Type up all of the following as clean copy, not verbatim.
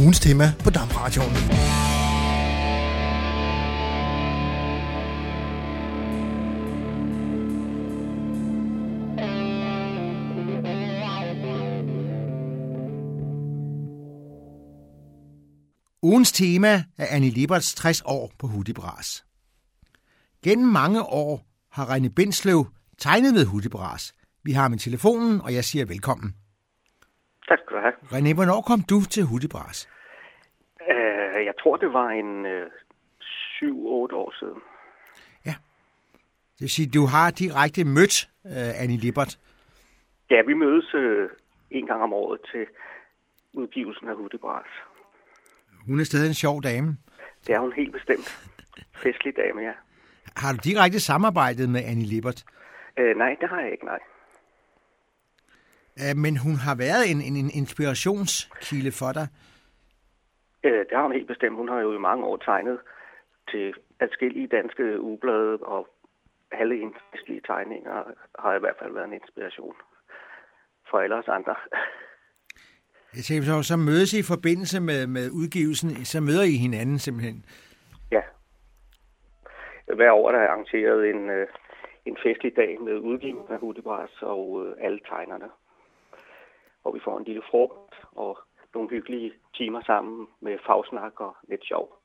ugens tema på DAM-radioen. Ugens tema er Annie Liberts 60 år på Hudibras. Gennem mange år har René Bindslev tegnet ved Hudibras. Vi har ham i telefonen, og jeg siger velkommen. Tak skal du have. René, hvornår kom du til Hudibras? Jeg tror, det var en 7-8 år siden. Ja, det vil sige, du har direkte mødt Annie Libert. Ja, vi mødes en gang om året til udgivelsen af Hudibras. Hun er stadig en sjov dame. Det er hun helt bestemt. Festlig dame, ja. Har du direkte samarbejdet med Annie Libert? Nej, det har jeg ikke, nej. Men hun har været en inspirationskilde for dig? Det har hun helt bestemt. Hun har jo i mange år tegnet til adskillige danske ugeblade, og alle hendes festlige tegninger har i hvert fald været en inspiration for alle os andre. Jeg tænker, så mødes I forbindelse med udgivelsen, så møder I hinanden simpelthen? Ja. Hver år der er arrangeret en festlig dag med udgivelsen af Hudibras og alle tegnerne. Og vi får en lille frokost og nogle hyggelige timer sammen med fagsnak og lidt sjov.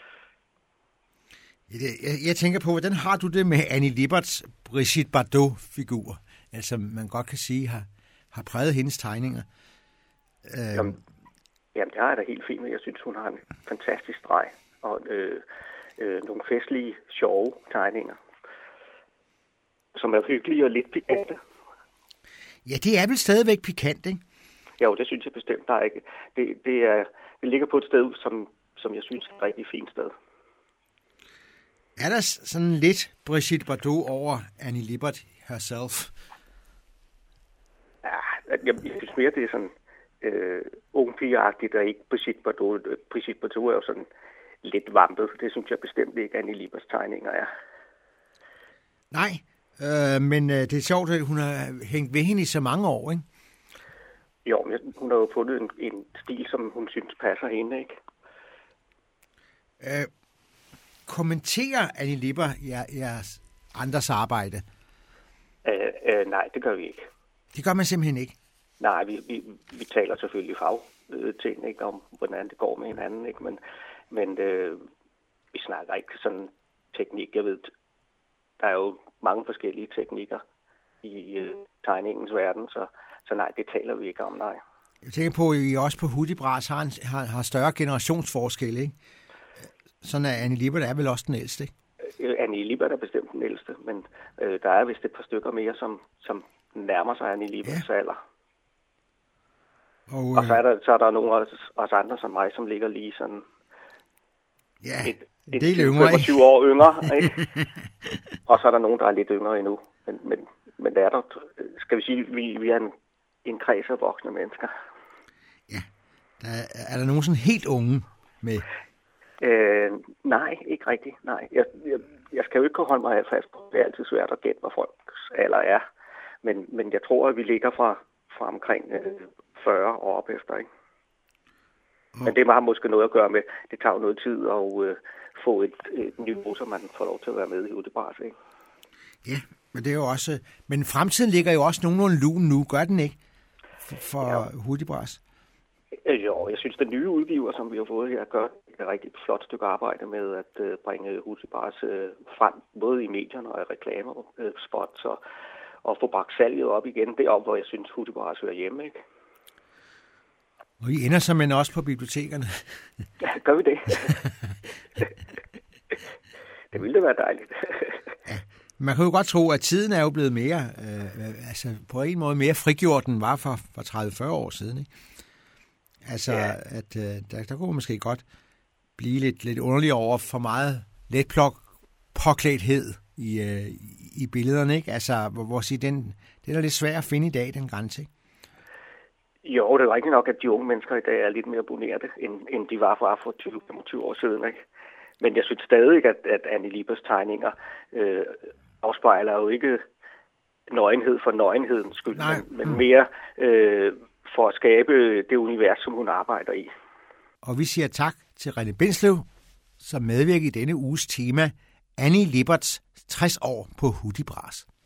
Jeg tænker på, hvordan har du det med Annie Liberts Brigitte Bardot-figur? Altså, man godt kan sige, har præget hendes tegninger. Jamen, det har jeg da helt fint med. Jeg synes, hun har en fantastisk streg og nogle festlige, sjove tegninger, som er hyggelige og lidt pikante. Ja, det er vel stadigvæk pikant, ikke? Jo, det synes jeg bestemt. Der er ikke. Det ligger på et sted, som jeg synes er et rigtig fint sted. Er der sådan lidt Brigitte Bardot over Annie Libert herself? Ja, jeg synes mere, det er sådan ung pigeagtigt, og ikke Brigitte Bardot. Brigitte Bardot er jo sådan lidt vampet. Det synes jeg bestemt ikke, Annie Liberts tegninger er. Nej, men det er sjovt, at hun har hængt ved hende i så mange år, ikke? Jo, men hun har jo fundet en stil, som hun synes passer hende, ikke? Kommenterer Annie Libert jeres andres arbejde? Nej, det gør vi ikke. Det gør man simpelthen ikke? Nej, vi taler selvfølgelig fagting, ikke, om hvordan det går med hinanden, ikke? Men vi snakker ikke sådan teknik. Jeg ved, der er jo mange forskellige teknikker i tegningens verden, så nej, det taler vi ikke om, nej. Jeg tænker på, at I også på Hudibras har større generationsforskel, ikke? Sådan er Annie Libert er vel også den ældste, ikke? Annie Libert er bestemt den ældste, men der er vist et par stykker mere, som nærmer sig Annie Liberts alder. Og så er der nogle af os andre som mig, som ligger lige sådan det er yngre, 25 år yngre, ikke? Og så er der nogen, der er lidt yngre endnu. Men der er der, skal vi sige, vi er en kreds af voksne mennesker. Ja. Er der nogen sådan helt unge med? Nej, ikke rigtigt. Nej. Jeg skal jo ikke kunne holde mig fast på. Det er altid svært at gætte, hvor folks alder er. Men jeg tror, at vi ligger fra omkring 40 år op efter, ikke? Men det har måske noget at gøre med, det tager jo noget tid at få et niveau, så man får lov til at være med i Hudibras, ikke? Ja, men det er jo også. Men fremtiden ligger jo også nogenlunde lun nu, gør den ikke? For Hudibras. Jo, jeg synes, den nye udgiver, som vi har fået her, gør et rigtig flot stykke arbejde med at bringe Hudibras frem, både i medierne og i reklamer, spots, og få bragt salget op igen. Det er op, hvor jeg synes, Hudibras hører hjemme, ikke? Og I ender som en også på bibliotekerne. Ja, gør vi det? Det ville da være dejligt. Ja, man kan jo godt tro, at tiden er jo blevet mere, altså på en måde mere frigjort, den var for 30-40 år siden, ikke? Altså, ja. At der kunne måske godt blive lidt underligt over for meget let påklædthed i billederne, ikke? Altså, hvor sige, det er lidt svært at finde i dag, den grænse, ikke? Jo, det er rigtigt nok, at de unge mennesker i dag er lidt mere bonerte, end de var for 20-25 år siden, ikke? Men jeg synes stadig, at Annie Liberts tegninger afspejler jo ikke nøgenhed for nøgenhedens skyld, men mere for at skabe det univers, som hun arbejder i. Og vi siger tak til René Bindslev, som medvirker i denne uges tema Annie Liberts 60 år på Hudibras.